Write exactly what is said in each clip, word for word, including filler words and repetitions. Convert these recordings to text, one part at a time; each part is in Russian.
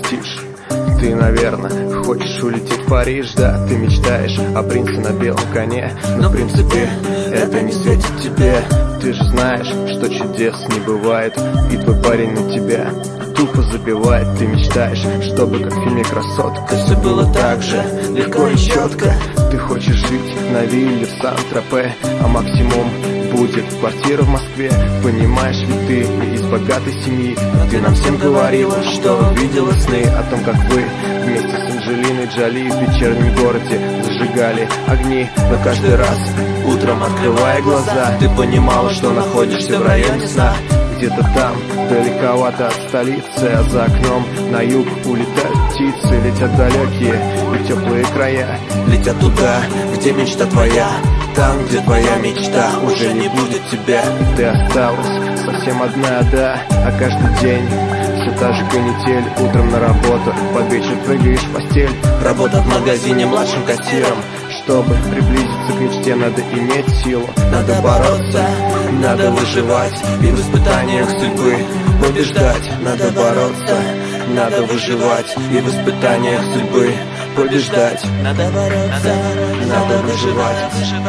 летишь. Ты, наверное, хочешь улететь в Париж, да? Ты мечтаешь о принце на белом коне, но в принципе это не светит тебе. Ты же знаешь, что чудес не бывает, и твой парень на тебя тупо забивает. Ты мечтаешь, чтобы как в фильме «Красотка» все было так же легко и четко. Ты хочешь жить на вилле в Сан-Тропе, а максимум будет квартира в Москве. Понимаешь, ведь ты не из богатой семьи. Ты нам всем говорила, что видела сны о том, как вы вместе с Анджелиной Джоли в вечернем городе зажигали огни. Но каждый раз утром, открывая глаза, ты понимала, что находишься в районе сна. Где-то там, далековато от столицы, а за окном на юг улетают птицы. Летят далекие и теплые края, летят туда, где мечта твоя. Там, где твоя мечта уже не будет тебя, и ты осталась совсем одна, да. А каждый день все та же канитель. Утром на работу, под вечер прыгаешь в постель. Работа в магазине младшим кассиром. Чтобы приблизиться к мечте, надо иметь силу, надо бороться, надо выживать и в испытаниях судьбы побеждать. Надо бороться, надо выживать и в испытаниях судьбы побеждать. Надо бороться, надо выживать.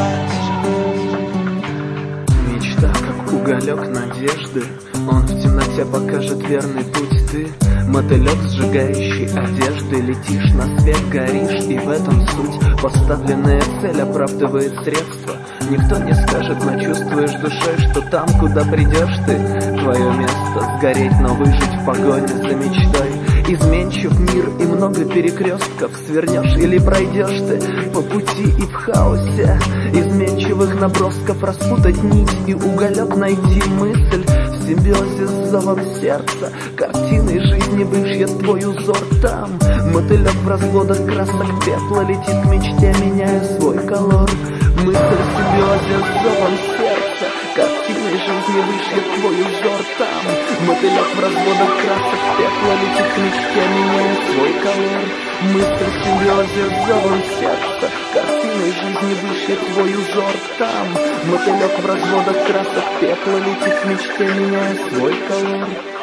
Мечта, как уголек надежды, он в темноте покажет верный путь. Ты мотылек, сжигающий одежды, летишь на свет, горишь, и в этом суть. Поставленная цель оправдывает средства. Никто не скажет, но чувствуешь душой, что там, куда придешь ты, твое место сгореть, но выжить в погоне за мечтой. Изменчив мир и много перекрестков, свернешь или пройдешь ты по пути и в хаосе изменчивых набросков распутать нить и уголек найти мысль в симбиозе с зовом сердца. Картиной жизни вышьет твой узор там. Мотылек в разводах красок пепла летит к мечте, меняя свой колор. Мысль в симбиозе с зовом сердца. Картиной жизни вышьет твой узор там. Мотылек в разводах красок пепла летит к мечте, меняя свой колор. Мысль в симбиозе с зовом сердца. Картиной жизни вышьет твой узор там. Мотылек в разводах красок пепла летит к мечте, меняя свой колор.